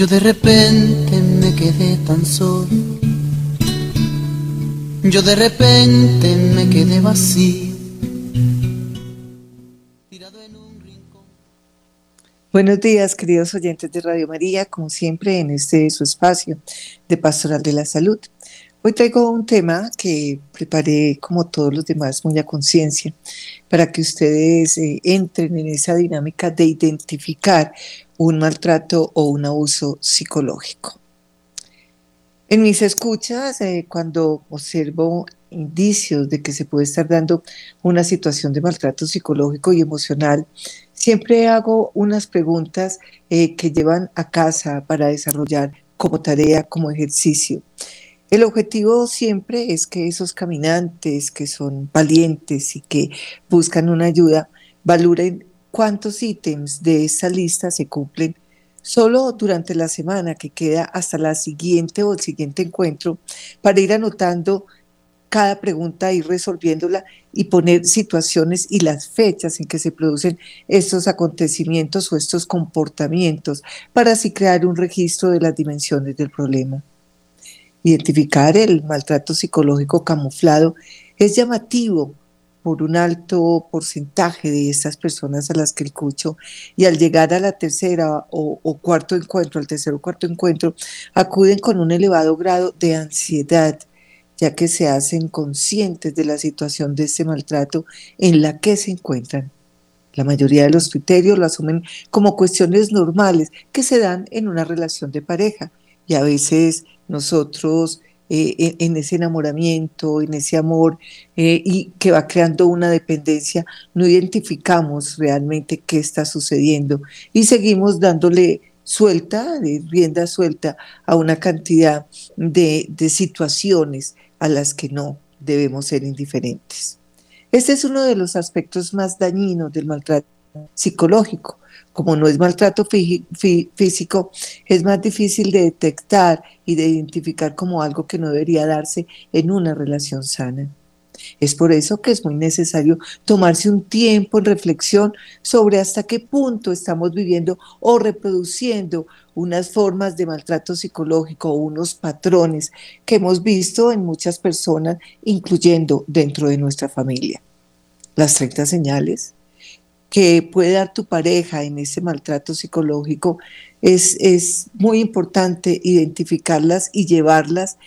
Yo de repente me quedé tan solo, yo de repente me quedé vacío, tirado en un rincón. Buenos días, queridos oyentes de Radio María, como siempre en este su espacio de Pastoral de la Salud. Hoy traigo un tema que preparé como todos los demás muy a conciencia para que ustedes entren en esa dinámica de identificar un maltrato o un abuso psicológico. En mis escuchas, cuando observo indicios de que se puede estar dando una situación de maltrato psicológico y emocional, siempre hago unas preguntas que llevan a casa para desarrollar como tarea, como ejercicio. El objetivo siempre es que esos caminantes que son valientes y que buscan una ayuda valoren cuántos ítems de esa lista se cumplen solo durante la semana que queda hasta la siguiente o el siguiente encuentro para ir anotando cada pregunta, ir resolviéndola y poner situaciones y las fechas en que se producen estos acontecimientos o estos comportamientos para así crear un registro de las dimensiones del problema. Identificar el maltrato psicológico camuflado es llamativo por un alto porcentaje de estas personas a las que escucho, y al llegar a la tercera o cuarto encuentro, al tercer o cuarto encuentro, acuden con un elevado grado de ansiedad, ya que se hacen conscientes de la situación de este maltrato en la que se encuentran. La mayoría de los criterios lo asumen como cuestiones normales que se dan en una relación de pareja, y a veces nosotros en ese enamoramiento, en ese amor y que va creando una dependencia, no identificamos realmente qué está sucediendo y seguimos dándole suelta, de rienda suelta a una cantidad de situaciones a las que no debemos ser indiferentes. Este es uno de los aspectos más dañinos del maltrato psicológico. Como no es maltrato físico, es más difícil de detectar y de identificar como algo que no debería darse en una relación sana. Es por eso que es muy necesario tomarse un tiempo en reflexión sobre hasta qué punto estamos viviendo o reproduciendo unas formas de maltrato psicológico o unos patrones que hemos visto en muchas personas, incluyendo dentro de nuestra familia. Las 30 señales que puede dar tu pareja en ese maltrato psicológico, es muy importante identificarlas y llevarlas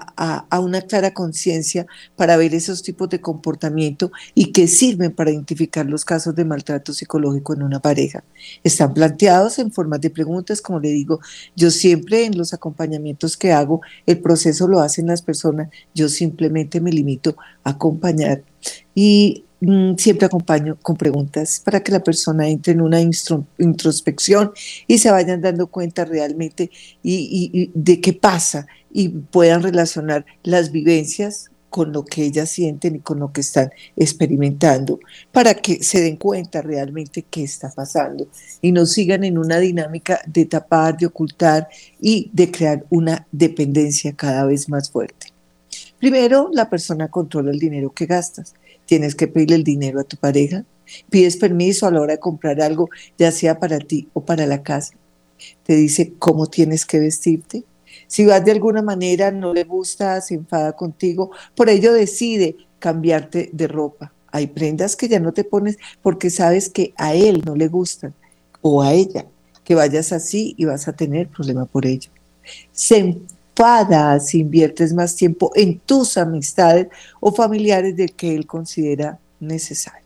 a una clara conciencia para ver esos tipos de comportamiento y que sirven para identificar los casos de maltrato psicológico en una pareja. Están planteados en formas de preguntas, como le digo, yo siempre en los acompañamientos que hago, el proceso lo hacen las personas, yo simplemente me limito a acompañar y siempre acompaño con preguntas para que la persona entre en una introspección y se vayan dando cuenta realmente y de qué pasa y puedan relacionar las vivencias con lo que ellas sienten y con lo que están experimentando para que se den cuenta realmente qué está pasando y no sigan en una dinámica de tapar, de ocultar y de crear una dependencia cada vez más fuerte. Primero, la persona controla el dinero que gastas. Tienes que pedirle el dinero a tu pareja. Pides permiso a la hora de comprar algo, ya sea para ti o para la casa. Te dice cómo tienes que vestirte. Si vas de alguna manera, no le gusta, se enfada contigo, por ello decide cambiarte de ropa. Hay prendas que ya no te pones porque sabes que a él no le gustan o a ella, que vayas así y vas a tener problema por ello. Se enfada si inviertes más tiempo en tus amistades o familiares del que él considera necesario.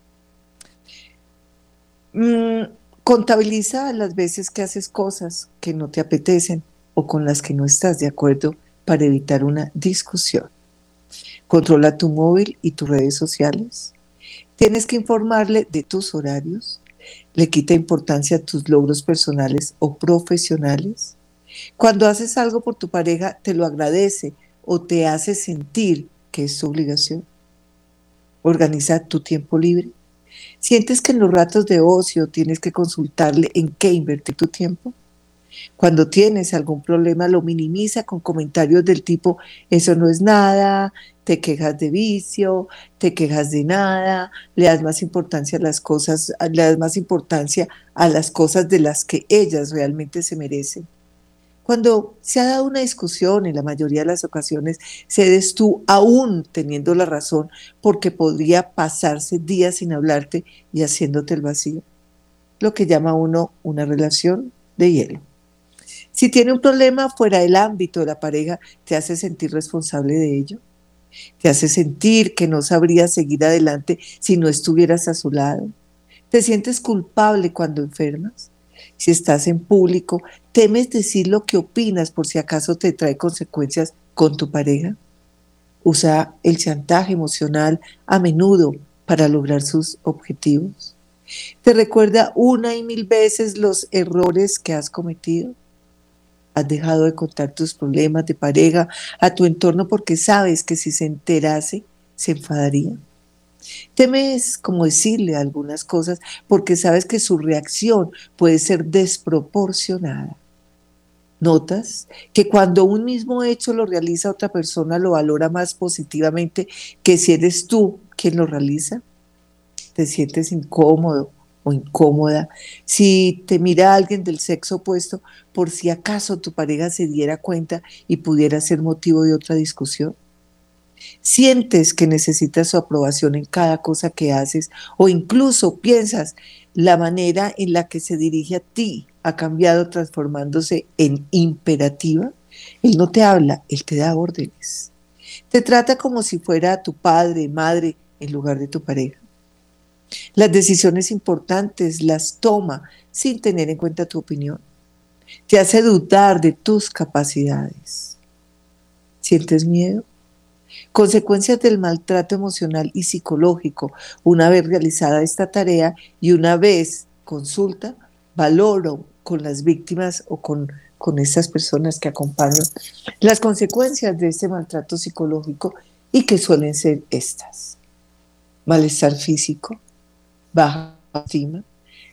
Mm, Contabiliza las veces que haces cosas que no te apetecen o con las que no estás de acuerdo para evitar una discusión. Controla tu móvil y tus redes sociales. Tienes que informarle de tus horarios. Le quita importancia a tus logros personales o profesionales. Cuando haces algo por tu pareja, te lo agradece o te hace sentir que es su obligación. Organiza tu tiempo libre. ¿Sientes que en los ratos de ocio tienes que consultarle en qué invertir tu tiempo? Cuando tienes algún problema, lo minimiza con comentarios del tipo, eso no es nada, te quejas de vicio, te quejas de nada, le das más importancia a las cosas, le das más importancia a las cosas de las que ellas realmente se merecen. Cuando se ha dado una discusión, en la mayoría de las ocasiones, cedes tú aún teniendo la razón porque podría pasarse días sin hablarte y haciéndote el vacío, lo que llama uno una relación de hielo. Si tiene un problema fuera del ámbito de la pareja, te hace sentir responsable de ello, te hace sentir que no sabrías seguir adelante si no estuvieras a su lado, te sientes culpable cuando enfermas. Si estás en público, temes decir lo que opinas por si acaso te trae consecuencias con tu pareja. Usa el chantaje emocional a menudo para lograr sus objetivos. Te recuerda una y mil veces los errores que has cometido. Has dejado de contar tus problemas de pareja a tu entorno porque sabes que si se enterase, se enfadaría. Temes como decirle algunas cosas porque sabes que su reacción puede ser desproporcionada. Notas que cuando un mismo hecho lo realiza otra persona lo valora más positivamente que si eres tú quien lo realiza. Te sientes incómodo o incómoda si te mira alguien del sexo opuesto por si acaso tu pareja se diera cuenta y pudiera ser motivo de otra discusión. Sientes que necesitas su aprobación en cada cosa que haces o incluso piensas la manera en la que se dirige a ti ha cambiado transformándose en imperativa. Él no te habla, él te da órdenes. Te trata como si fuera tu padre, madre, en lugar de tu pareja. Las decisiones importantes las toma sin tener en cuenta tu opinión. Te hace dudar de tus capacidades. ¿Sientes miedo? Consecuencias del maltrato emocional y psicológico. Una vez realizada esta tarea y una vez consulta, valoro con las víctimas o con estas personas que acompaño las consecuencias de este maltrato psicológico y que suelen ser estas: malestar físico, baja autoestima,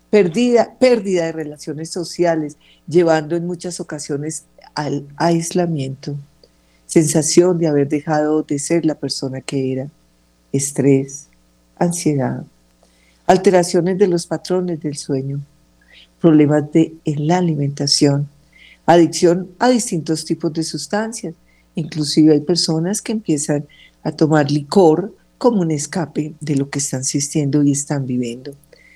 pérdida de relaciones sociales, llevando en muchas ocasiones al aislamiento, sensación de haber dejado de ser la persona que era, estrés, ansiedad, alteraciones de los patrones del sueño, problemas en la alimentación, adicción a distintos tipos de sustancias. Inclusive hay personas que empiezan a tomar licor como un escape de lo que están sintiendo y están viviendo.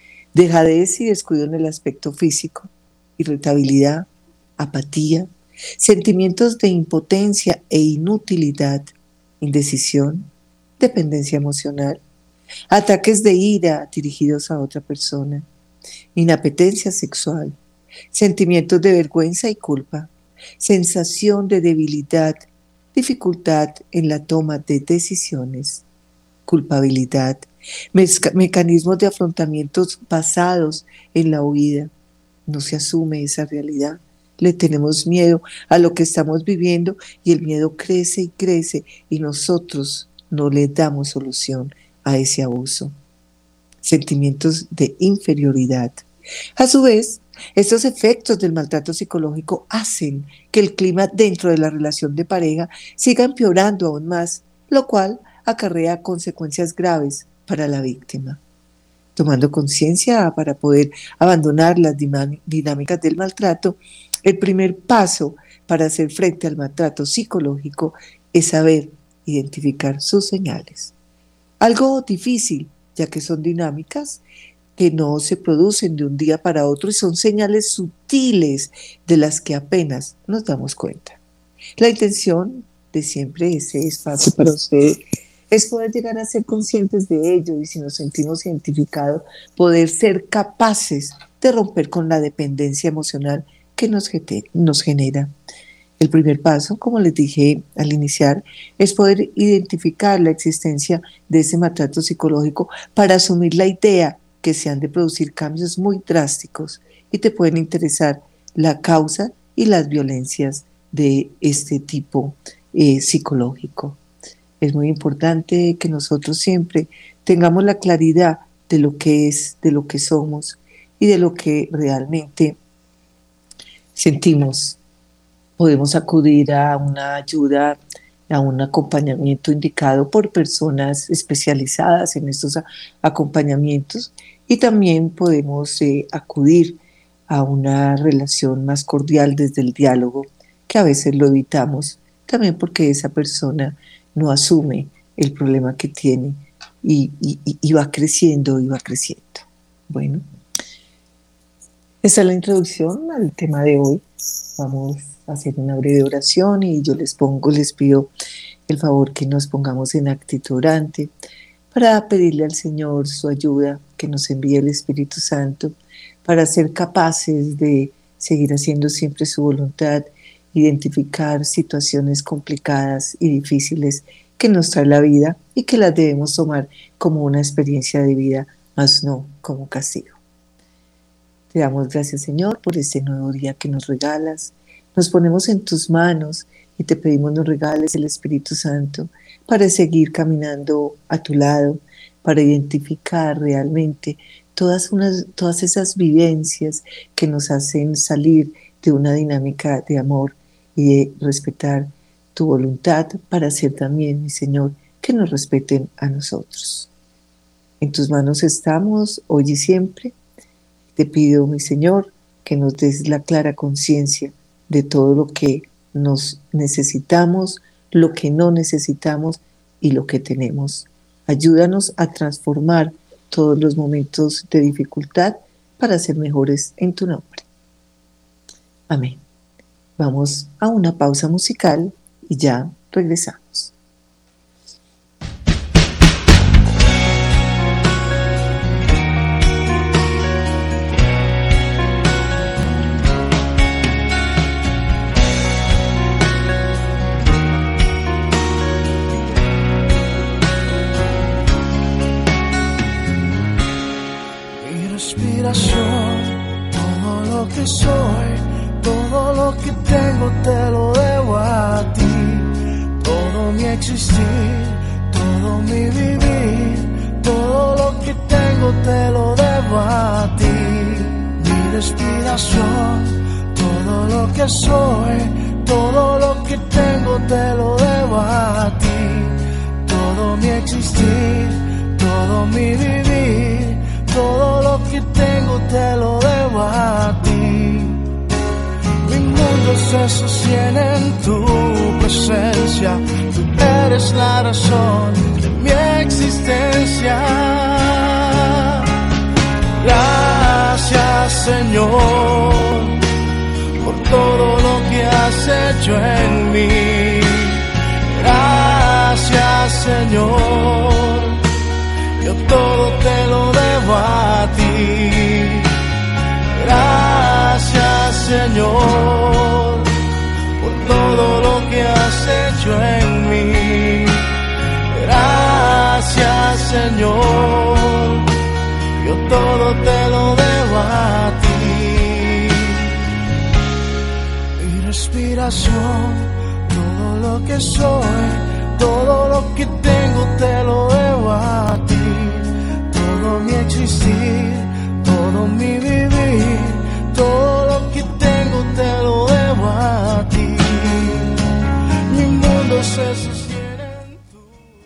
Dejadez y descuido en el aspecto físico, irritabilidad, apatía, sentimientos de impotencia e inutilidad, indecisión, dependencia emocional, ataques de ira dirigidos a otra persona, inapetencia sexual, sentimientos de vergüenza y culpa, sensación de debilidad, dificultad en la toma de decisiones, culpabilidad, mecanismos de afrontamientos basados en la huida. No se asume esa realidad. Le tenemos miedo a lo que estamos viviendo y el miedo crece y crece y nosotros no le damos solución a ese abuso. Sentimientos de inferioridad. A su vez, estos efectos del maltrato psicológico hacen que el clima dentro de la relación de pareja siga empeorando aún más, lo cual acarrea consecuencias graves para la víctima. Tomando conciencia para poder abandonar las dinámicas del maltrato, el primer paso para hacer frente al maltrato psicológico es saber identificar sus señales. Algo difícil, ya que son dinámicas que no se producen de un día para otro y son señales sutiles de las que apenas nos damos cuenta. La intención de siempre ese espacio para ustedes es poder llegar a ser conscientes de ello y si nos sentimos identificados, poder ser capaces de romper con la dependencia emocional que nos genera. El primer paso, como les dije al iniciar, es poder identificar la existencia de ese maltrato psicológico para asumir la idea que se han de producir cambios muy drásticos y te pueden interesar la causa y las violencias de este tipo psicológico. Es muy importante que nosotros siempre tengamos la claridad de lo que es, de lo que somos y de lo que realmente sentimos. Podemos acudir a una ayuda, a un acompañamiento indicado por personas especializadas en estos acompañamientos y también podemos acudir a una relación más cordial desde el diálogo que a veces lo evitamos, también porque esa persona no asume el problema que tiene y va creciendo y va creciendo. Bueno, esa es la introducción al tema de hoy. Vamos a hacer una breve oración y yo les pido el favor que nos pongamos en actitud orante para pedirle al Señor su ayuda, que nos envíe el Espíritu Santo para ser capaces de seguir haciendo siempre su voluntad, identificar situaciones complicadas y difíciles que nos trae la vida y que las debemos tomar como una experiencia de vida, mas no como castigo. Te damos gracias, Señor, por este nuevo día que nos regalas. Nos ponemos en tus manos y te pedimos nos regales el Espíritu Santo para seguir caminando a tu lado, para identificar realmente todas esas vivencias que nos hacen salir de una dinámica de amor y de respetar tu voluntad para hacer también, mi Señor, que nos respeten a nosotros. En tus manos estamos hoy y siempre. Te pido, mi Señor, que nos des la clara conciencia de todo lo que nos necesitamos, lo que no necesitamos y lo que tenemos. Ayúdanos a transformar todos los momentos de dificultad para ser mejores en tu nombre. Amén. Vamos a una pausa musical y ya regresamos. Todo lo que soy, todo lo que tengo te lo debo a ti. Todo mi existir, todo mi vivir, todo lo que tengo te lo debo a ti. Mi respiración, todo lo que soy, todo lo que tengo te lo debo a ti. Todo mi existir, todo mi vivir, todo lo que tengo te lo debo a ti. Mi mundo se sostiene en tu presencia. Tú eres la razón de mi existencia. Gracias, Señor, por todo lo que has hecho en mí. Gracias, Señor, yo todo te lo debo a ti. Gracias, Señor, por todo lo que has hecho en mí. Gracias, Señor, yo todo te lo debo a ti. Mi respiración, todo lo que soy, todo lo que tengo te lo debo a ti. Todo mi existir, todo mi vivir, todo lo que tengo te lo debo a ti. Mi mundo se sostiene en tu...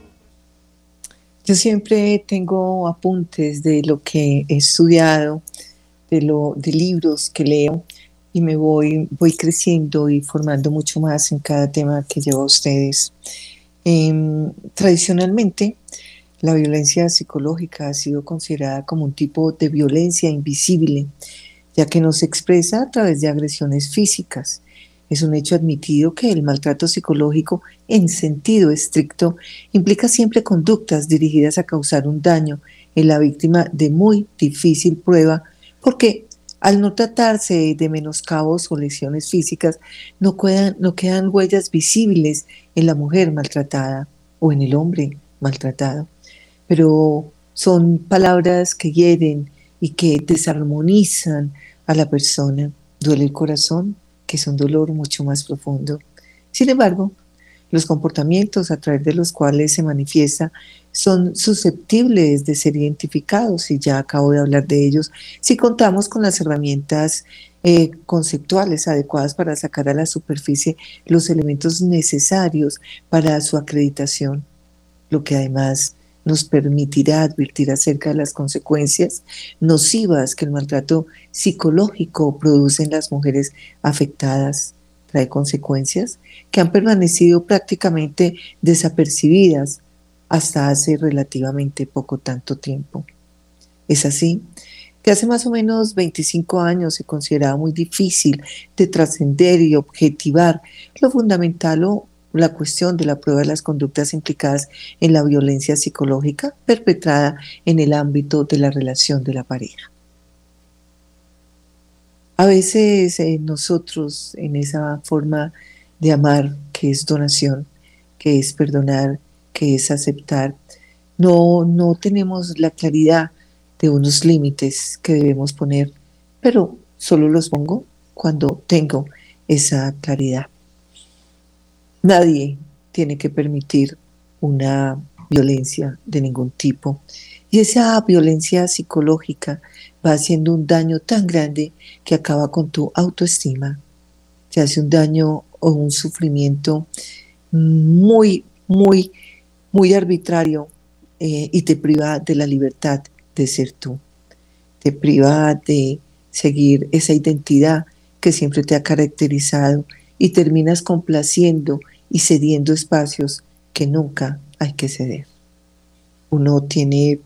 Yo siempre tengo apuntes de lo que he estudiado, de libros que leo y voy creciendo y formando mucho más en cada tema que llevo a ustedes. Tradicionalmente, la violencia psicológica ha sido considerada como un tipo de violencia invisible, ya que no se expresa a través de agresiones físicas. Es un hecho admitido que el maltrato psicológico, en sentido estricto, implica siempre conductas dirigidas a causar un daño en la víctima de muy difícil prueba, porque al no tratarse de menoscabos o lesiones físicas, no quedan huellas visibles en la mujer maltratada o en el hombre maltratado. Pero son palabras que hieren y que desarmonizan a la persona. Duele el corazón, que es un dolor mucho más profundo. Sin embargo, los comportamientos a través de los cuales se manifiesta son susceptibles de ser identificados, y ya acabo de hablar de ellos, si contamos con las herramientas conceptuales adecuadas para sacar a la superficie los elementos necesarios para su acreditación, lo que además nos permitirá advertir acerca de las consecuencias nocivas que el maltrato psicológico produce en las mujeres afectadas. trae consecuencias que han permanecido prácticamente desapercibidas hasta hace relativamente poco tanto tiempo. Es así que hace más o menos 25 años se consideraba muy difícil de trascender y objetivar lo fundamental o la cuestión de la prueba de las conductas implicadas en la violencia psicológica perpetrada en el ámbito de la relación de la pareja. A veces nosotros en esa forma de amar que es donación, que es perdonar, que es aceptar, no tenemos la claridad de unos límites que debemos poner, pero solo los pongo cuando tengo esa claridad. Nadie tiene que permitir una violencia de ningún tipo. Y esa violencia psicológica va haciendo un daño tan grande que acaba con tu autoestima. Te hace un daño o un sufrimiento muy, muy, muy arbitrario y te priva de la libertad de ser tú. Te priva de seguir esa identidad que siempre te ha caracterizado y terminas complaciendo y cediendo espacios que nunca hay que ceder. Uno tiene,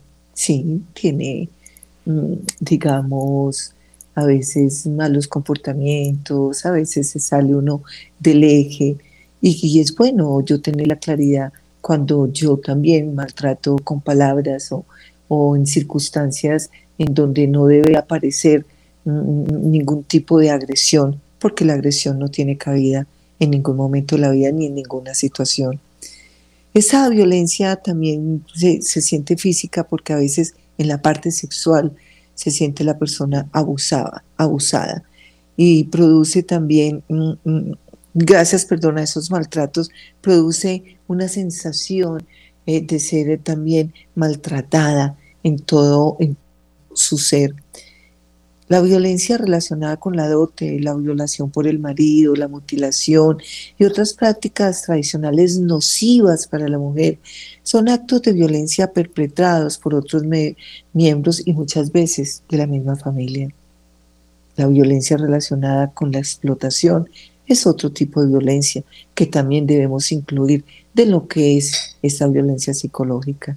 digamos, a veces malos comportamientos, a veces se sale uno del eje y es bueno yo tener la claridad cuando yo también maltrato con palabras o en circunstancias en donde no debe aparecer ningún tipo de agresión, porque la agresión no tiene cabida en ningún momento de la vida ni en ninguna situación. Esa violencia también se siente física porque a veces en la parte sexual se siente la persona abusada y produce también, gracias, perdón, a esos maltratos, produce una sensación de ser también maltratada en todo en su ser. La violencia relacionada con la dote, la violación por el marido, la mutilación y otras prácticas tradicionales nocivas para la mujer son actos de violencia perpetrados por otros miembros y muchas veces de la misma familia. La violencia relacionada con la explotación es otro tipo de violencia que también debemos incluir de lo que es esta violencia psicológica.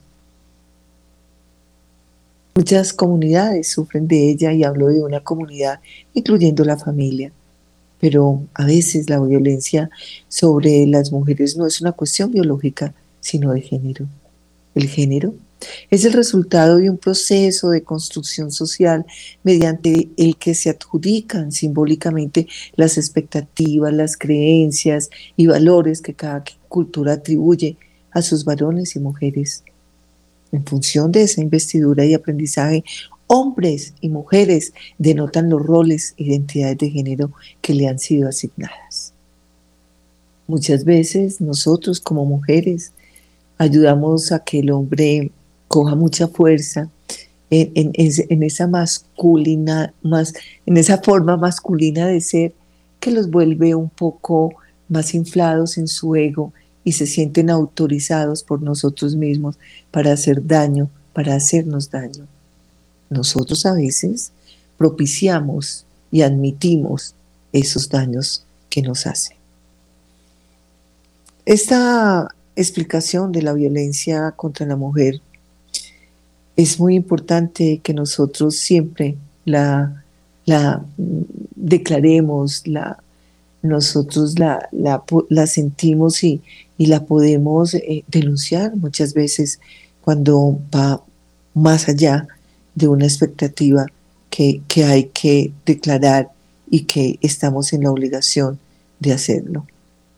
Muchas comunidades sufren de ella y hablo de una comunidad incluyendo la familia, pero a veces la violencia sobre las mujeres no es una cuestión biológica, sino de género. El género es el resultado de un proceso de construcción social mediante el que se adjudican simbólicamente las expectativas, las creencias y valores que cada cultura atribuye a sus varones y mujeres. En función de esa investidura y aprendizaje, hombres y mujeres denotan los roles e identidades de género que le han sido asignadas. Muchas veces nosotros como mujeres ayudamos a que el hombre coja mucha fuerza en esa en esa forma masculina de ser que los vuelve un poco más inflados en su ego y se sienten autorizados por nosotros mismos para hacer daño, para hacernos daño. Nosotros a veces propiciamos y admitimos esos daños que nos hacen. Esta explicación de la violencia contra la mujer es muy importante que nosotros siempre la declaremos, nosotros la sentimos y la podemos denunciar muchas veces cuando va más allá de una expectativa que hay que declarar y que estamos en la obligación de hacerlo.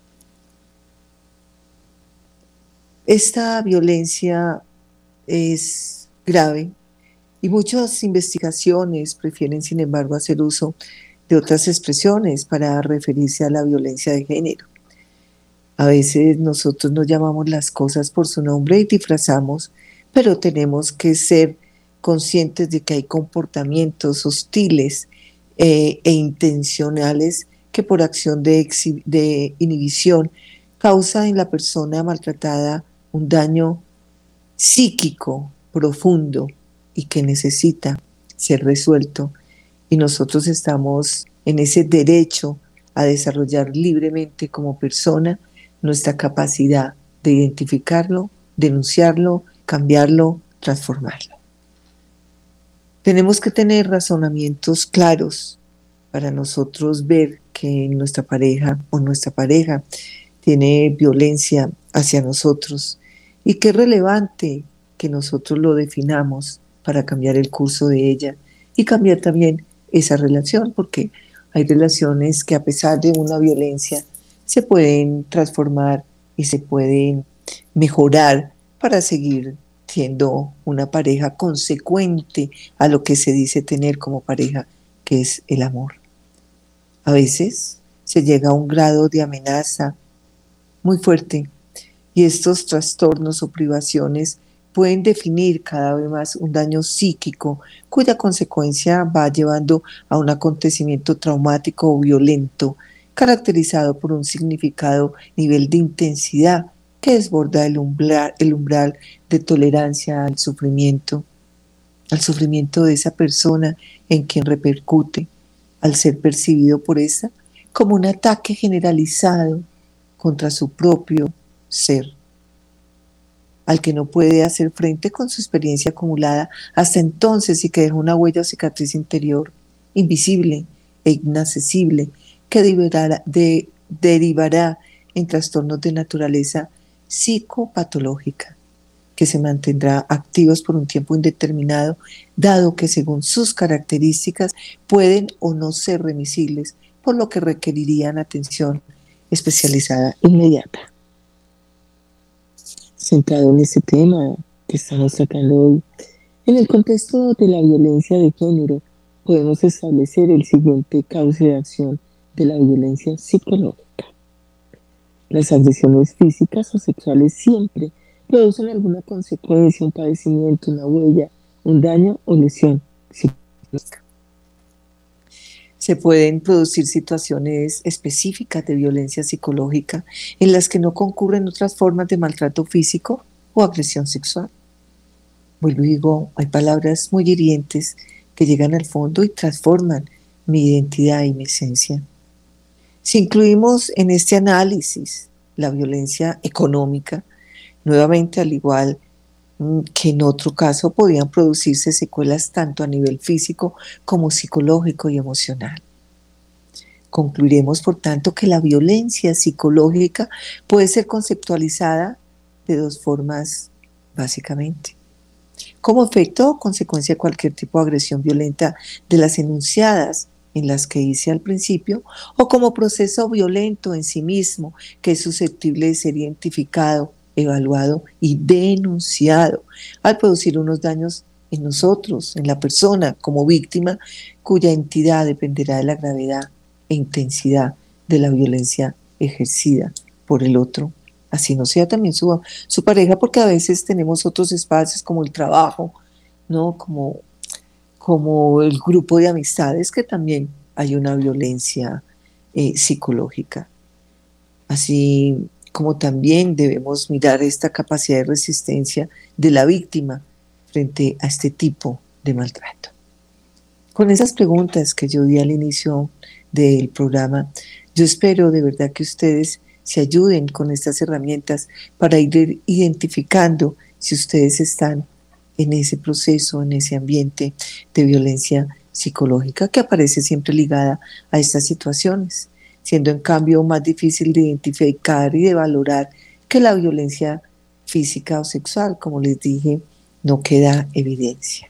Esta violencia es grave y muchas investigaciones prefieren, sin embargo, hacer uso de otras expresiones para referirse a la violencia de género. A veces nosotros no llamamos las cosas por su nombre y disfrazamos, pero tenemos que ser conscientes de que hay comportamientos hostiles e intencionales que por acción de inhibición causa en la persona maltratada un daño psíquico profundo y que necesita ser resuelto. Y nosotros estamos en ese derecho a desarrollar libremente como persona nuestra capacidad de identificarlo, denunciarlo, cambiarlo, transformarlo. Tenemos que tener razonamientos claros para nosotros ver que nuestra pareja o nuestra pareja tiene violencia hacia nosotros y que es relevante que nosotros lo definamos para cambiar el curso de ella y cambiar también esa relación, porque hay relaciones que a pesar de una violencia se pueden transformar y se pueden mejorar para seguir siendo una pareja consecuente a lo que se dice tener como pareja, que es el amor. A veces se llega a un grado de amenaza muy fuerte y estos trastornos o privaciones pueden definir cada vez más un daño psíquico cuya consecuencia va llevando a un acontecimiento traumático o violento caracterizado por un significado nivel de intensidad que desborda el umbral de tolerancia al sufrimiento de esa persona en quien repercute, al ser percibido por esa como un ataque generalizado contra su propio ser, al que no puede hacer frente con su experiencia acumulada hasta entonces y que deja una huella o cicatriz interior invisible e inaccesible que derivará en trastornos de naturaleza psicopatológica que se mantendrá activos por un tiempo indeterminado, dado que según sus características pueden o no ser remisibles, por lo que requerirían atención especializada inmediata. Centrado en este tema que estamos tratando hoy, en el contexto de la violencia de género, podemos establecer el siguiente cauce de acción de la violencia psicológica. Las agresiones físicas o sexuales siempre producen alguna consecuencia, un padecimiento, una huella, un daño o lesión psicológica. Se pueden producir situaciones específicas de violencia psicológica en las que no concurren otras formas de maltrato físico o agresión sexual. Vuelvo y digo, hay palabras muy hirientes que llegan al fondo y transforman mi identidad y mi esencia. Si incluimos en este análisis la violencia económica, nuevamente al igual que en otro caso podían producirse secuelas tanto a nivel físico como psicológico y emocional. Concluiremos, por tanto, que la violencia psicológica puede ser conceptualizada de dos formas, básicamente. Como efecto o consecuencia de cualquier tipo de agresión violenta de las enunciadas en las que hice al principio, o como proceso violento en sí mismo que es susceptible de ser identificado, evaluado y denunciado al producir unos daños en nosotros, en la persona como víctima, cuya entidad dependerá de la gravedad e intensidad de la violencia ejercida por el otro, así no sea también su pareja, porque a veces tenemos otros espacios como el trabajo, ¿no? Como el grupo de amistades, que también hay una violencia psicológica. Así como también debemos mirar esta capacidad de resistencia de la víctima frente a este tipo de maltrato. Con esas preguntas que yo di al inicio del programa, yo espero de verdad que ustedes se ayuden con estas herramientas para ir identificando si ustedes están en ese proceso, en ese ambiente de violencia psicológica que aparece siempre ligada a estas situaciones, siendo en cambio más difícil de identificar y de valorar que la violencia física o sexual, como les dije, no queda evidencia.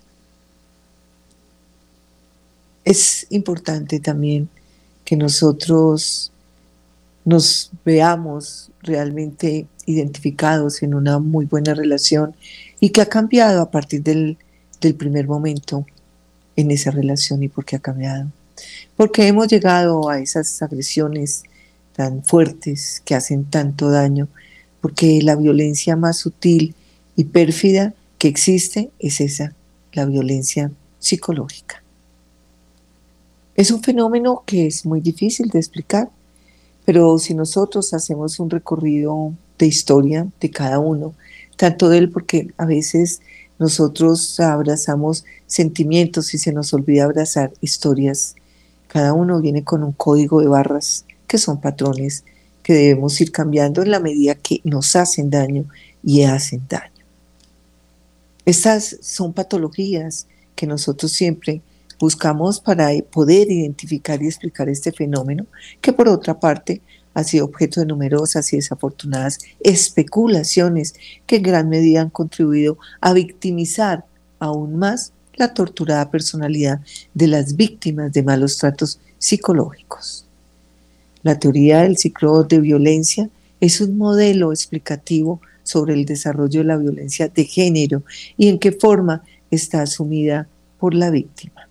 Es importante también que nosotros nos veamos realmente identificados en una muy buena relación y que ha cambiado a partir del primer momento en esa relación. ¿Y por qué ha cambiado? Porque hemos llegado a esas agresiones tan fuertes que hacen tanto daño, porque la violencia más sutil y pérfida que existe es esa, la violencia psicológica. Es un fenómeno que es muy difícil de explicar, pero si nosotros hacemos un recorrido de historia de cada uno, tanto de él, porque a veces nosotros abrazamos sentimientos y se nos olvida abrazar historias. Cada uno viene con un código de barras que son patrones que debemos ir cambiando en la medida que nos hacen daño y hacen daño. Estas son patologías que nosotros siempre buscamos para poder identificar y explicar este fenómeno, que por otra parte ha sido objeto de numerosas y desafortunadas especulaciones que en gran medida han contribuido a victimizar aún más la torturada personalidad de las víctimas de malos tratos psicológicos. La teoría del ciclo de violencia es un modelo explicativo sobre el desarrollo de la violencia de género y en qué forma está asumida por la víctima.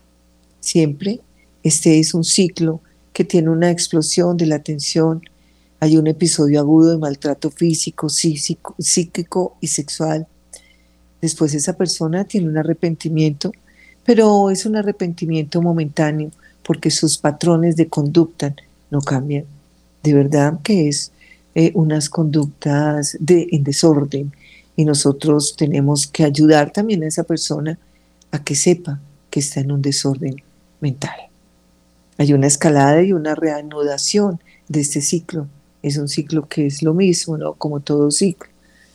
Siempre este es un ciclo que tiene una explosión de la tensión, hay un episodio agudo de maltrato físico, psíquico y sexual. Después esa persona tiene un arrepentimiento, pero es un arrepentimiento momentáneo porque sus patrones de conducta no cambian. De verdad que es unas conductas en desorden y nosotros tenemos que ayudar también a esa persona a que sepa que está en un desorden mental. Hay una escalada y una reanudación de este ciclo. Es un ciclo que es lo mismo, ¿no? Como todo ciclo.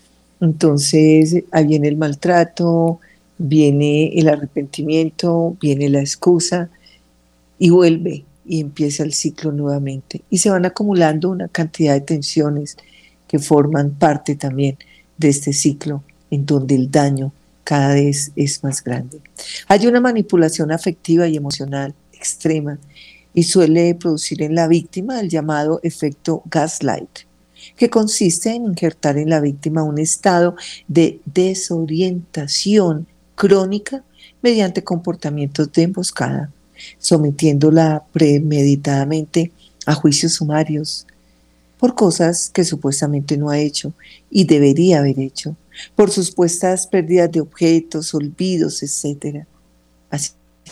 Entonces, ahí viene el maltrato, viene el arrepentimiento, viene la excusa y vuelve y empieza el ciclo nuevamente. Y se van acumulando una cantidad de tensiones que forman parte también de este ciclo en donde el daño cada vez es más grande. Hay una manipulación afectiva y emocional extrema y suele producir en la víctima el llamado efecto gaslight, que consiste en injertar en la víctima un estado de desorientación crónica mediante comportamientos de emboscada, sometiéndola premeditadamente a juicios sumarios por cosas que supuestamente no ha hecho y debería haber hecho, por supuestas pérdidas de objetos, olvidos, etc. Así,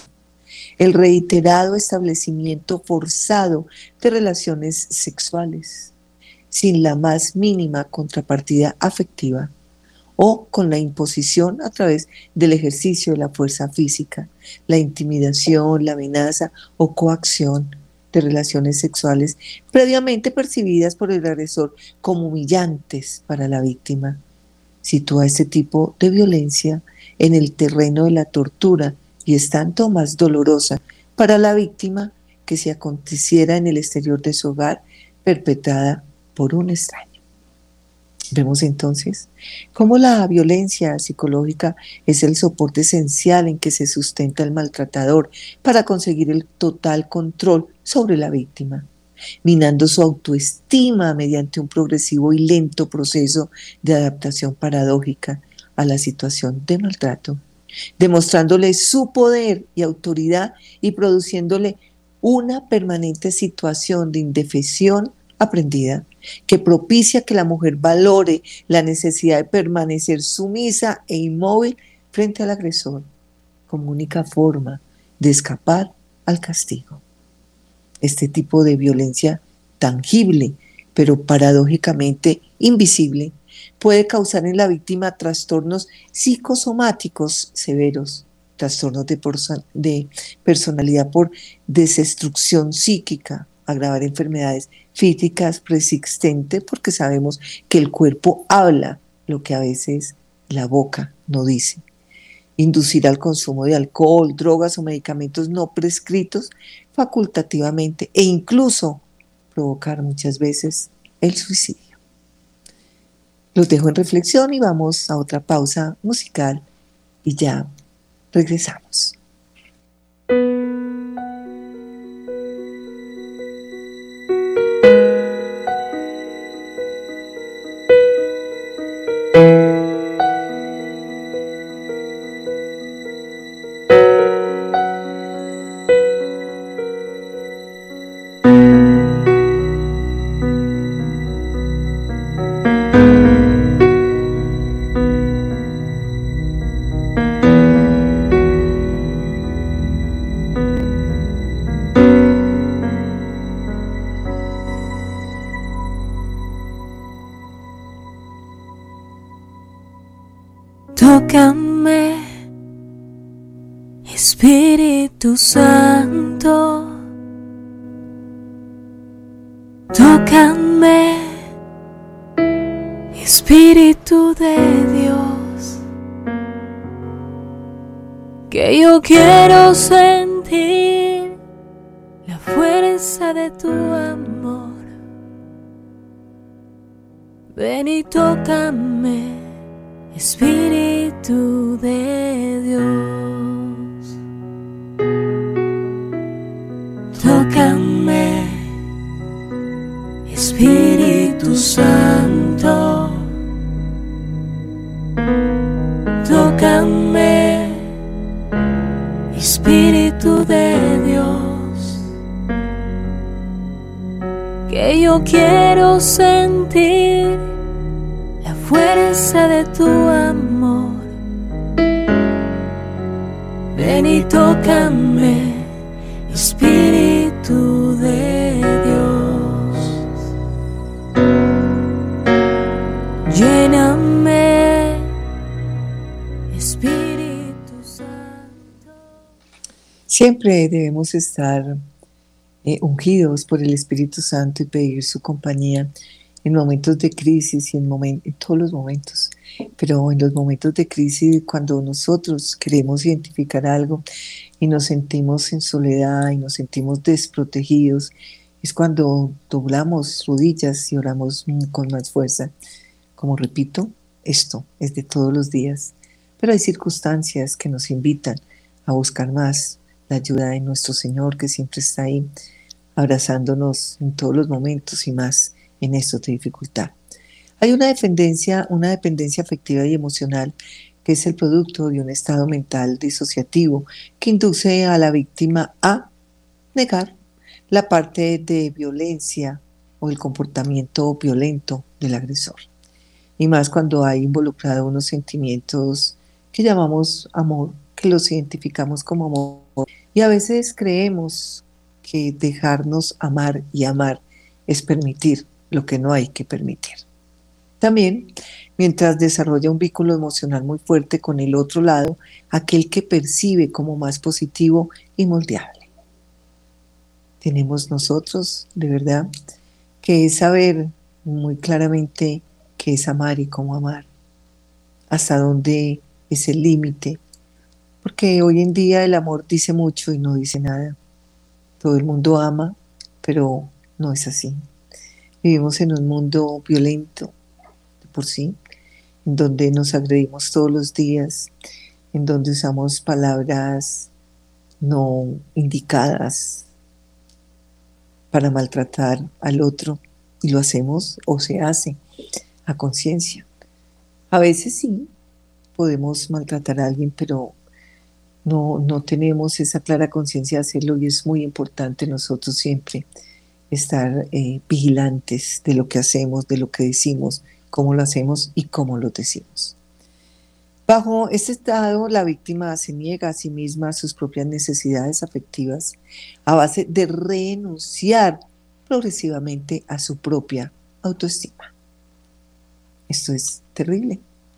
el reiterado establecimiento forzado de relaciones sexuales, sin la más mínima contrapartida afectiva, o con la imposición a través del ejercicio de la fuerza física, la intimidación, la amenaza o coacción de relaciones sexuales previamente percibidas por el agresor como humillantes para la víctima. Sitúa este tipo de violencia en el terreno de la tortura y es tanto más dolorosa para la víctima que si aconteciera en el exterior de su hogar, perpetrada por un extraño. Vemos entonces cómo la violencia psicológica es el soporte esencial en que se sustenta el maltratador para conseguir el total control sobre la víctima, minando su autoestima mediante un progresivo y lento proceso de adaptación paradójica a la situación de maltrato, demostrándole su poder y autoridad y produciéndole una permanente situación de indefensión aprendida, que propicia que la mujer valore la necesidad de permanecer sumisa e inmóvil frente al agresor, como única forma de escapar al castigo. Este tipo de violencia tangible, pero paradójicamente invisible, puede causar en la víctima trastornos psicosomáticos severos, trastornos de personalidad por destrucción psíquica, agravar enfermedades físicas preexistentes, porque sabemos que el cuerpo habla lo que a veces la boca no dice. Inducir al consumo de alcohol, drogas o medicamentos no prescritos facultativamente e incluso provocar muchas veces el suicidio. Los dejo en reflexión y vamos a otra pausa musical y ya regresamos. Tócame, Espíritu Santo, Espíritu de Dios, que yo quiero sentir la fuerza de tu amor. Ven y tócame, Espíritu de Dios. Tócame, Espíritu Santo. Tócame, Espíritu de Dios, que yo quiero sentir la fuerza de tu amor. Ven y tócame, Espíritu de Dios. Lléname, Espíritu Santo. Siempre debemos estar ungidos por el Espíritu Santo y pedir su compañía en momentos de crisis y en todos los momentos, pero en los momentos de crisis, cuando nosotros queremos identificar algo y nos sentimos en soledad y nos sentimos desprotegidos, es cuando doblamos rodillas y oramos con más fuerza. Como repito, esto es de todos los días, pero hay circunstancias que nos invitan a buscar más la ayuda de nuestro Señor, que siempre está ahí abrazándonos en todos los momentos y más en estos de dificultad. Hay una dependencia afectiva y emocional que es el producto de un estado mental disociativo que induce a la víctima a negar la parte de violencia o el comportamiento violento del agresor. Y más cuando hay involucrado unos sentimientos que llamamos amor, que los identificamos como amor. Y a veces creemos que dejarnos amar y amar es permitir lo que no hay que permitir. También, mientras desarrolla un vínculo emocional muy fuerte con el otro lado, aquel que percibe como más positivo y moldeable. Tenemos nosotros, de verdad, que saber muy claramente qué es amar y cómo amar, hasta dónde es el límite, porque hoy en día el amor dice mucho y no dice nada. Todo el mundo ama, pero no es así. Vivimos en un mundo violento de por sí, en donde nos agredimos todos los días, en donde usamos palabras no indicadas para maltratar al otro, y lo hacemos o se hace a conciencia. A veces sí podemos maltratar a alguien, pero no tenemos esa clara conciencia de hacerlo, y es muy importante nosotros siempre estar vigilantes de lo que hacemos, de lo que decimos, cómo lo hacemos y cómo lo decimos. Bajo este estado, la víctima se niega a sí misma a sus propias necesidades afectivas a base de renunciar progresivamente a su propia autoestima. Esto es terrible,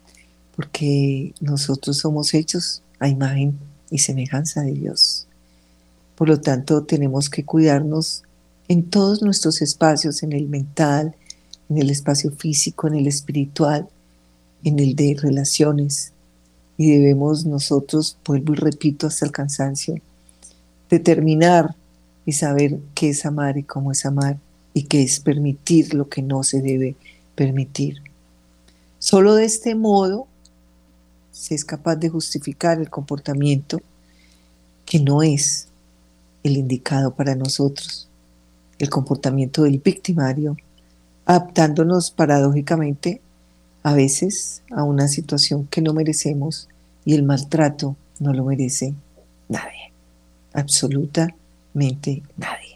porque nosotros somos hechos a imagen y semejanza de Dios. Por lo tanto, tenemos que cuidarnos en todos nuestros espacios, en el mental, en el espacio físico, en el espiritual, en el de relaciones. Y debemos nosotros, vuelvo y repito hasta el cansancio, determinar y saber qué es amar y cómo es amar, y qué es permitir lo que no se debe permitir. Solo de este modo se es capaz de justificar el comportamiento que no es el indicado para nosotros, el comportamiento del victimario, adaptándonos paradójicamente a veces a una situación que no merecemos, y el maltrato no lo merece nadie, absolutamente nadie.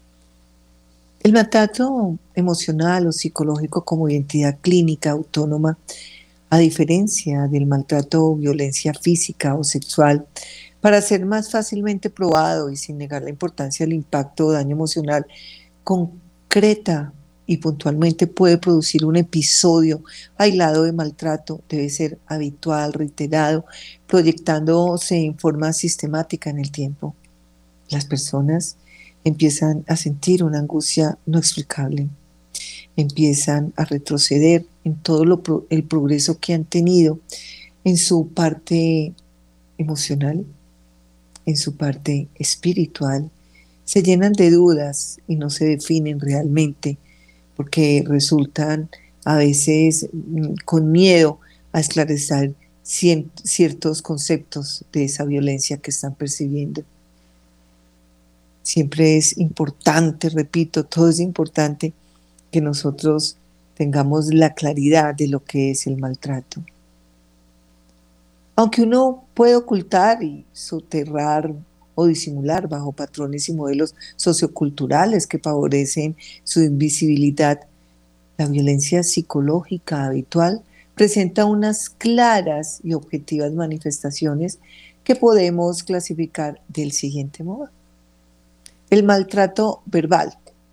El maltrato emocional o psicológico como identidad clínica autónoma, a diferencia del maltrato o violencia física o sexual, para ser más fácilmente probado y sin negar la importancia del impacto o daño emocional, concreta y puntualmente puede producir un episodio aislado de maltrato, debe ser habitual, reiterado, proyectándose en forma sistemática en el tiempo. Las personas empiezan a sentir una angustia no explicable. empiezan a retroceder en todo el progreso que han tenido en su parte emocional, en su parte espiritual, se llenan de dudas y no se definen realmente porque resultan a veces con miedo a esclarecer ciertos conceptos de esa violencia que están percibiendo. Siempre es importante, repito, todo es importante que nosotros tengamos la claridad de lo que es el maltrato. Aunque uno puede ocultar y soterrar o disimular bajo patrones y modelos socioculturales que favorecen su invisibilidad, la violencia psicológica habitual presenta unas claras y objetivas manifestaciones que podemos clasificar del siguiente modo. El maltrato verbal: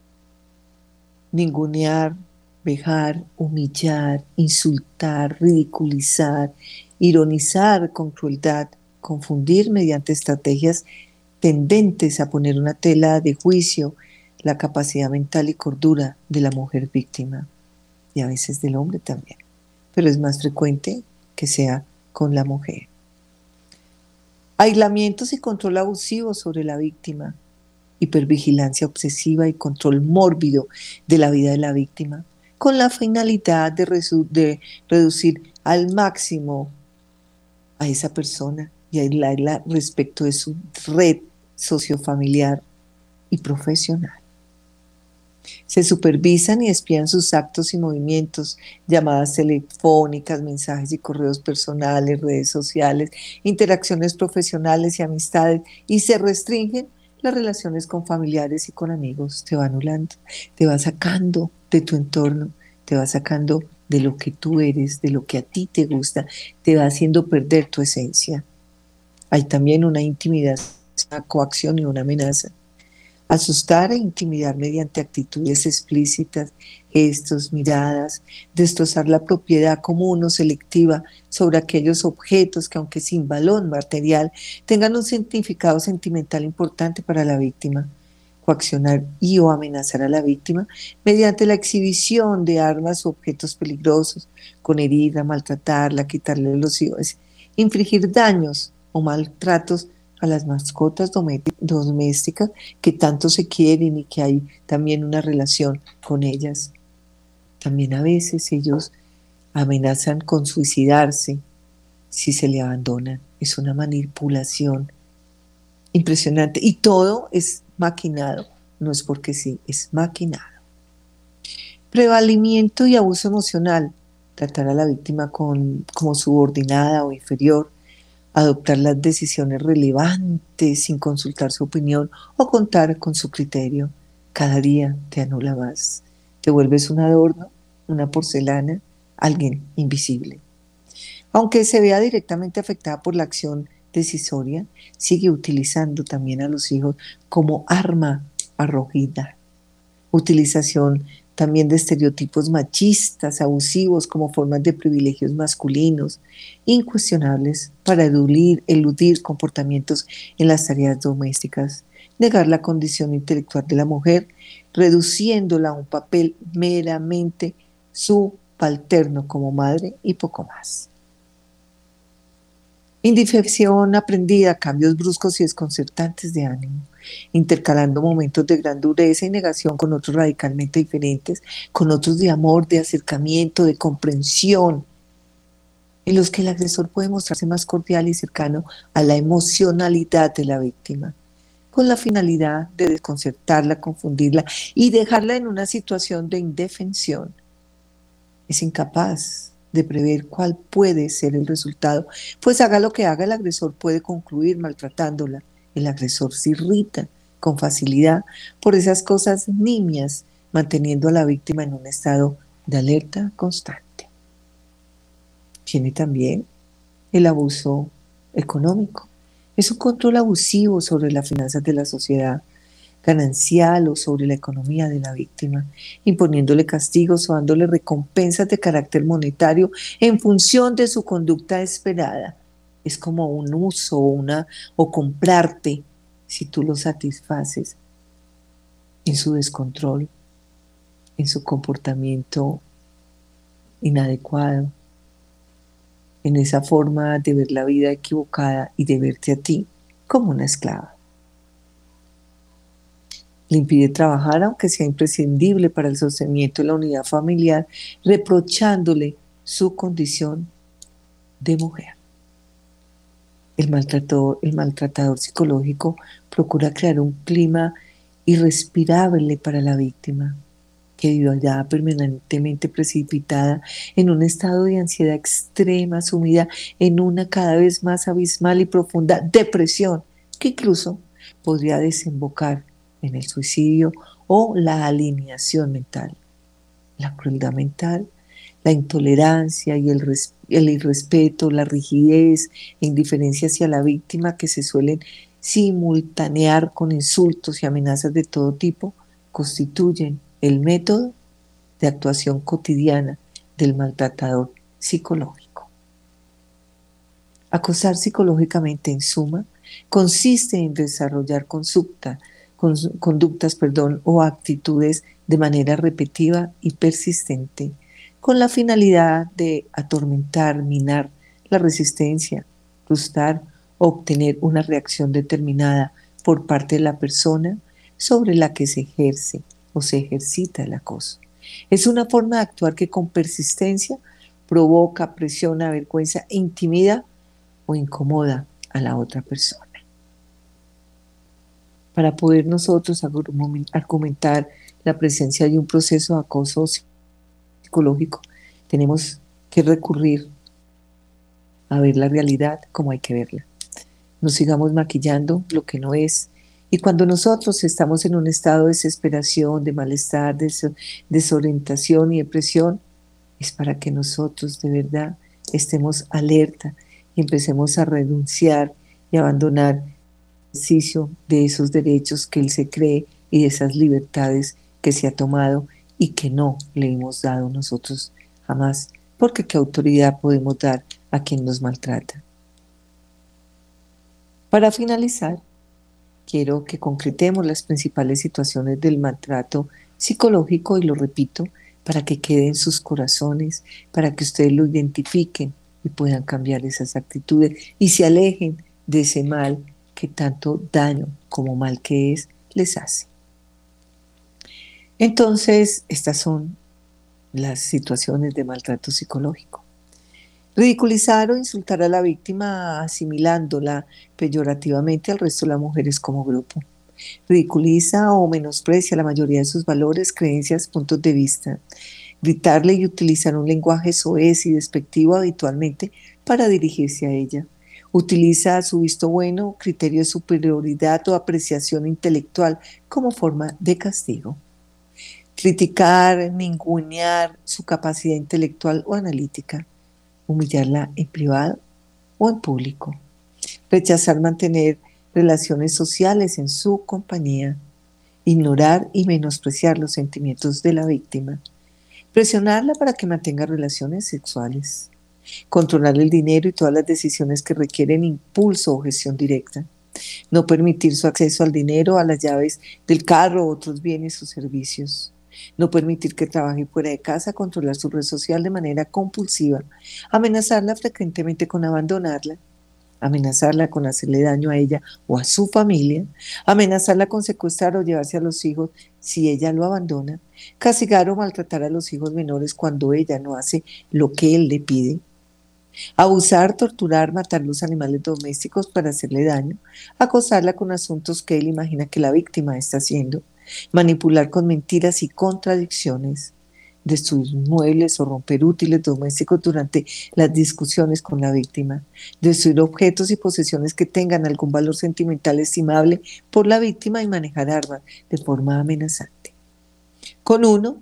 ningunear, vejar, humillar, insultar, ridiculizar, ironizar con crueldad, confundir mediante estrategias tendentes a poner una tela de juicio la capacidad mental y cordura de la mujer víctima, y a veces del hombre también, pero es más frecuente que sea con la mujer. Aislamientos y control abusivo sobre la víctima, hipervigilancia obsesiva y control mórbido de la vida de la víctima, con la finalidad de reducir al máximo a esa persona y aislarla respecto de su red sociofamiliar y profesional. Se supervisan y espían sus actos y movimientos, llamadas telefónicas, mensajes y correos personales, redes sociales, interacciones profesionales y amistades, y se restringen las relaciones con familiares y con amigos. Te va anulando, te va sacando de tu entorno, te va sacando de lo que tú eres, de lo que a ti te gusta, te va haciendo perder tu esencia. Hay también una intimidación, una coacción y una amenaza. Asustar e intimidar mediante actitudes explícitas, gestos, miradas, destrozar la propiedad común o selectiva sobre aquellos objetos que, aunque sin valor material, tengan un significado sentimental importante para la víctima. Coaccionar y o amenazar a la víctima mediante la exhibición de armas o objetos peligrosos, con herida, maltratarla, quitarle los hijos, infligir daños o maltratos a las mascotas domésticas que tanto se quieren y que hay también una relación con ellas. También a veces ellos amenazan con suicidarse si se le abandonan. Es una manipulación impresionante y todo es maquinado, no es porque sí, es maquinado. Prevalimiento y abuso emocional: tratar a la víctima como subordinada o inferior, adoptar las decisiones relevantes sin consultar su opinión o contar con su criterio. Cada día te anula más. Te vuelves un adorno, una porcelana, alguien invisible. Aunque se vea directamente afectada por la acción decisoria, sigue utilizando también a los hijos como arma arrojada. Utilización también de estereotipos machistas, abusivos, como formas de privilegios masculinos, incuestionables para eludir comportamientos en las tareas domésticas, negar la condición intelectual de la mujer, reduciéndola a un papel meramente subalterno como madre y poco más. Indefensión aprendida, cambios bruscos y desconcertantes de ánimo, intercalando momentos de gran dureza y negación con otros radicalmente diferentes, con otros de amor, de acercamiento, de comprensión, en los que el agresor puede mostrarse más cordial y cercano a la emocionalidad de la víctima, con la finalidad de desconcertarla, confundirla y dejarla en una situación de indefensión. Es incapaz de prever cuál puede ser el resultado, pues haga lo que haga, el agresor puede concluir maltratándola. El agresor se irrita con facilidad por esas cosas nimias, manteniendo a la víctima en un estado de alerta constante. Tiene también el abuso económico. Es un control abusivo sobre las finanzas de la sociedad, ganancial o sobre la economía de la víctima, imponiéndole castigos o dándole recompensas de carácter monetario en función de su conducta esperada. Es como un uso o comprarte si tú lo satisfaces en su descontrol. en su comportamiento inadecuado, en esa forma de ver la vida equivocada y de verte a ti como una esclava. Le impide trabajar aunque sea imprescindible para el sostenimiento de la unidad familiar, reprochándole su condición de mujer. El maltratador psicológico procura crear un clima irrespirable para la víctima, que vivirá permanentemente precipitada en un estado de ansiedad extrema, sumida en una cada vez más abismal y profunda depresión, que incluso podría desembocar en el suicidio o la alineación mental. La crueldad mental, la intolerancia y el irrespeto, la rigidez e indiferencia hacia la víctima que se suelen simultanear con insultos y amenazas de todo tipo, constituyen el método de actuación cotidiana del maltratador psicológico. Acosar psicológicamente, en suma, consiste en desarrollar conductas o actitudes de manera repetitiva y persistente, con la finalidad de atormentar, minar la resistencia, frustrar o obtener una reacción determinada por parte de la persona sobre la que se ejerce o se ejercita el acoso. Es una forma de actuar que con persistencia provoca, presiona, avergüenza, intimida o incomoda a la otra persona. Para poder nosotros argumentar la presencia de un proceso de acoso psicológico, tenemos que recurrir a ver la realidad como hay que verla. No sigamos maquillando lo que no es. Y cuando nosotros estamos en un estado de desesperación, de malestar, de desorientación y depresión, es para que nosotros de verdad estemos alerta y empecemos a renunciar y abandonar el ejercicio de esos derechos que él se cree y de esas libertades que se ha tomado y que no le hemos dado nosotros jamás, porque qué autoridad podemos dar a quien nos maltrata. Para finalizar, quiero que concretemos las principales situaciones del maltrato psicológico y lo repito, para que quede en sus corazones, para que ustedes lo identifiquen y puedan cambiar esas actitudes y se alejen de ese mal que tanto daño como mal que es les hace. Entonces, estas son las situaciones de maltrato psicológico. Ridiculizar o insultar a la víctima asimilándola peyorativamente al resto de las mujeres como grupo. Ridiculiza o menosprecia la mayoría de sus valores, creencias, puntos de vista. Gritarle y utilizar un lenguaje soez y despectivo habitualmente para dirigirse a ella. Utiliza su visto bueno, criterio de superioridad o apreciación intelectual como forma de castigo. Criticar, ningunear su capacidad intelectual o analítica. Humillarla en privado o en público. Rechazar mantener relaciones sociales en su compañía. Ignorar y menospreciar los sentimientos de la víctima. Presionarla para que mantenga relaciones sexuales. Controlar el dinero y todas las decisiones que requieren impulso o gestión directa. No permitir su acceso al dinero, a las llaves del carro o otros bienes o servicios. No permitir que trabaje fuera de casa, controlar su red social de manera compulsiva, amenazarla frecuentemente con abandonarla, amenazarla con hacerle daño a ella o a su familia, amenazarla con secuestrar o llevarse a los hijos si ella lo abandona, castigar o maltratar a los hijos menores cuando ella no hace lo que él le pide, abusar, torturar, matar los animales domésticos para hacerle daño, acosarla con asuntos que él imagina que la víctima está haciendo, manipular con mentiras y contradicciones, destruir muebles o romper útiles domésticos durante las discusiones con la víctima, destruir objetos y posesiones que tengan algún valor sentimental estimable por la víctima y manejar armas de forma amenazante. Con uno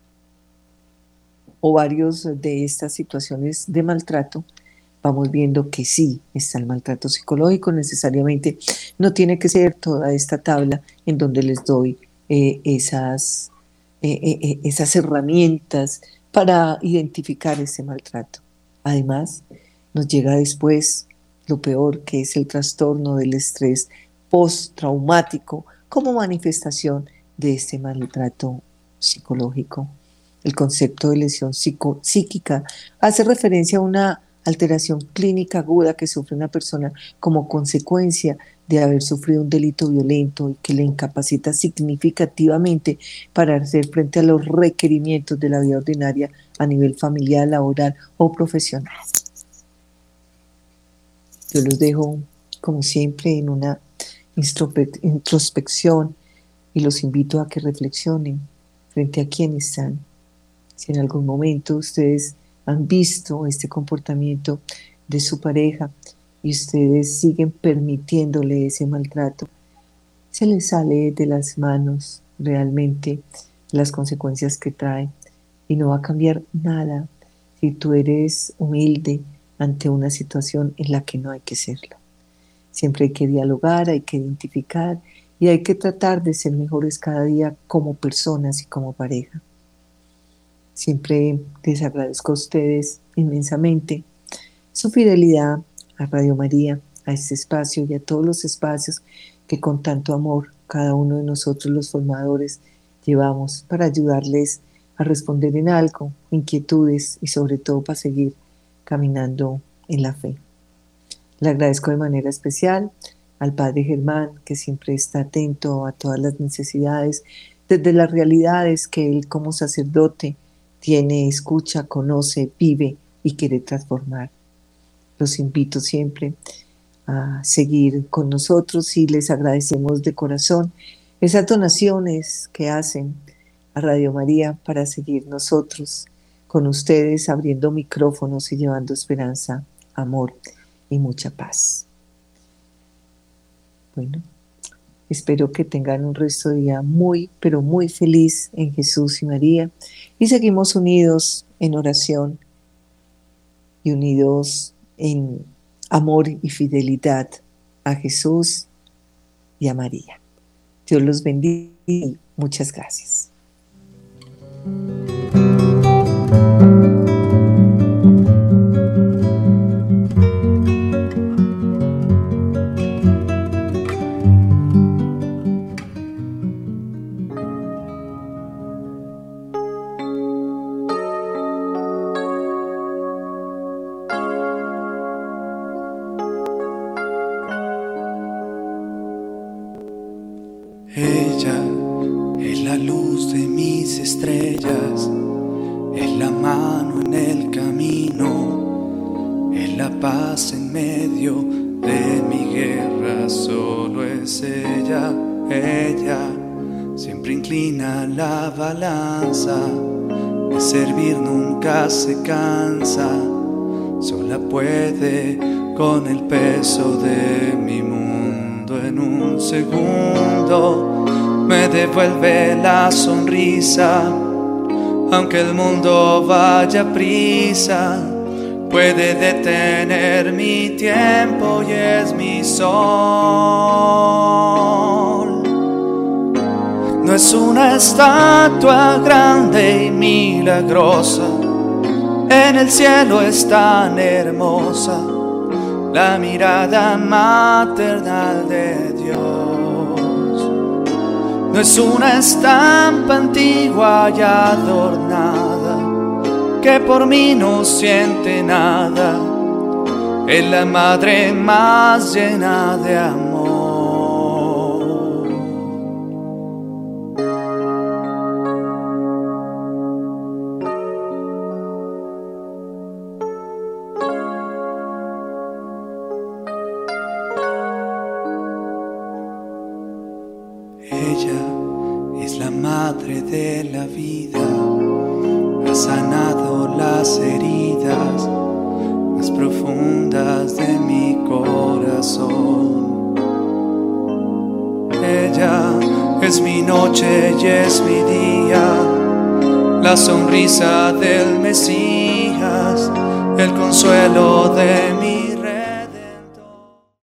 o varios de estas situaciones de maltrato, vamos viendo que sí está el maltrato psicológico, necesariamente no tiene que ser toda esta tabla en donde les doy esas herramientas para identificar ese maltrato. Además, nos llega después lo peor, que es el trastorno del estrés postraumático como manifestación de este maltrato psicológico. El concepto de lesión psíquica hace referencia a una alteración clínica aguda que sufre una persona como consecuencia de haber sufrido un delito violento y que le incapacita significativamente para hacer frente a los requerimientos de la vida ordinaria a nivel familiar, laboral o profesional. Yo los dejo, como siempre, en una introspección y los invito a que reflexionen frente a quién están. Si en algún momento ustedes han visto este comportamiento de su pareja y ustedes siguen permitiéndole ese maltrato, se les sale de las manos realmente las consecuencias que trae y no va a cambiar nada si tú eres humilde ante una situación en la que no hay que serlo. Siempre hay que dialogar, hay que identificar y hay que tratar de ser mejores cada día como personas y como pareja. Siempre les agradezco a ustedes inmensamente su fidelidad a Radio María, a este espacio y a todos los espacios que con tanto amor cada uno de nosotros los formadores llevamos para ayudarles a responder en algo, inquietudes y sobre todo para seguir caminando en la fe. Le agradezco de manera especial al Padre Germán, que siempre está atento a todas las necesidades, desde las realidades que él como sacerdote tiene, escucha, conoce, vive y quiere transformar. Los invito siempre a seguir con nosotros y les agradecemos de corazón esas donaciones que hacen a Radio María para seguir nosotros con ustedes, abriendo micrófonos y llevando esperanza, amor y mucha paz. Bueno, espero que tengan un resto de día muy, pero muy feliz en Jesús y María y seguimos unidos en oración y unidos en amor y fidelidad a Jesús y a María. Dios los bendiga y muchas gracias. Ella es la luz de mis estrellas, es la mano en el camino, es la paz en medio de mi guerra. Solo es ella, ella siempre inclina la balanza, de servir nunca se cansa, sola puede con el peso de mi mundo. En un segundo me devuelve la sonrisa, aunque el mundo vaya a prisa, puede detener mi tiempo y es mi sol. No es una estatua grande y milagrosa, en el cielo es tan hermosa la mirada maternal de Dios. No es una estampa antigua y adornada que por mí no siente nada, es la madre más llena de amor. Ella es la madre de la vida, ha sanado las heridas más profundas de mi corazón. Ella es mi noche y es mi día, la sonrisa del Mesías, el consuelo de mi